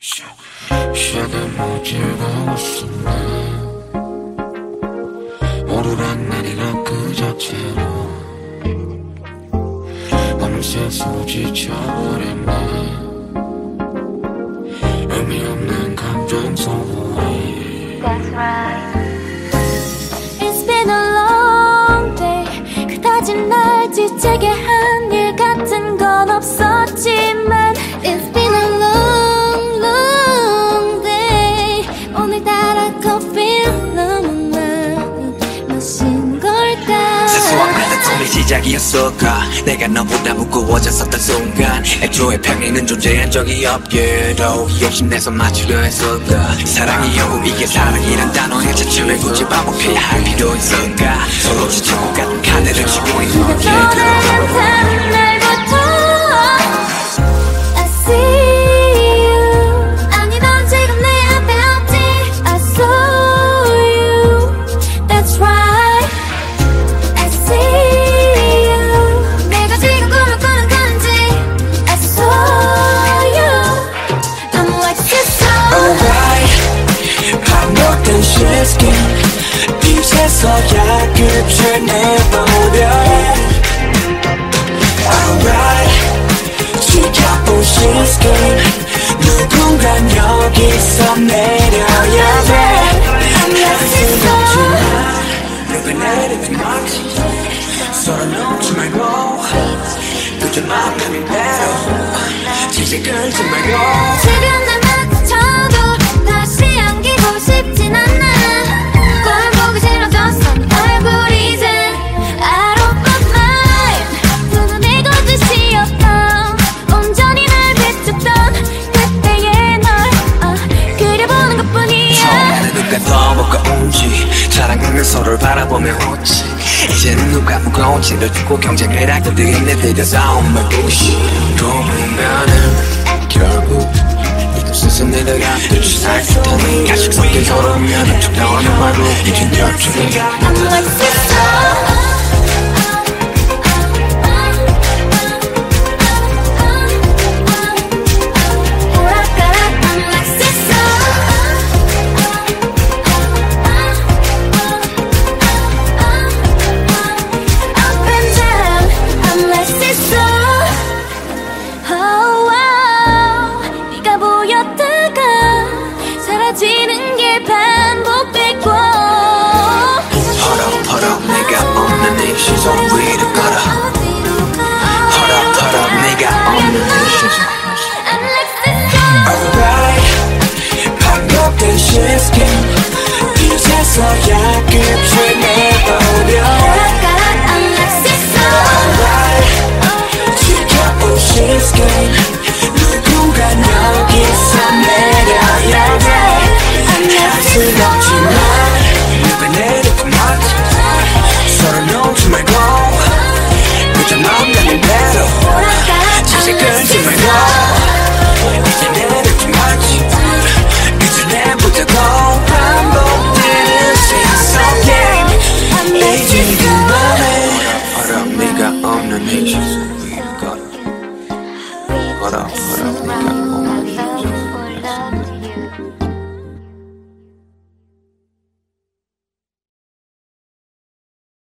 쉬어도 뭐 즐거웠어 나 오르락 내리락 그 자체로 밤새서 지쳐버렸네 의미 없는 감정 소모해 That's right. It's been a long day. 그다지 날 지치게 한 일 같은 건 없었지만 It's been a long, long day. 오늘따라 커피를 너무 많이 마신 걸까. 사소한 갈등통의 시작이었을까. 내가 너보다 무거워졌었던 순간 애초에 평행은 존재한 적이 없게도 욕심내서 맞추려 했을까. 사랑이 영국 이게 사랑이란 단어의 자체를 굳이 반복해야 할 필요 있을까. 서로 지쳐고 같은 카드를 치고 있는 네가 떠나는 날부터 I see you. 아니 넌 지금 내 앞에 없지. I saw you. That's right. I see you. 내가 지금 꿈을 꾸는 건지 I saw you. I'm like this Alright 반복된 시스템 이제서야 끝을 내보려 해 Alright 지켜본 시스템 누군간 여기서 내려야 돼 I'm like this 누가 내리든 말지 서로 놓지 말고 그저 마음이 배로 지지 끌지 말고 지금 날 마주쳐도 다시 안기고 싶진 않아. 꼴 보기 싫어졌어 네 얼굴 이제 Out of my mind. 두 눈에 거짓이었던 온전히 날 비췄던 그때의 널 그려보는 것뿐이야. 처음에는 누가 더 무거운지 자랑하면 서로를 바라보며 웃지. 이제는 누가 무거운지를 두고 경쟁을 할 것들이 내들여 싸움 말고시 보면은 결국 이곳에서 내려가 끝이 날 듯한 가식 섞인 서로면 적당한 말로 이젠 결정이 I'm like this 사라지는 게 반복되고 퍼럭퍼럭 내가 없는 이 시선 위로 걸어 퍼럭퍼럭 내가 없는 이 시선 Alright 반복된 시스템 이제서야 끝을 내보려 Alright 지켜본 시스템 누군가 여기서 내려야 돼 스럽지만 누가 내리든 말지 서로 놓지 말고 그저 마음 가는 대로 지지 끌지 말고 이제 내리든 말지 이제 내보자고 반복되는 세상 게임 이제 그만해 어렵 네가 없는 이 세상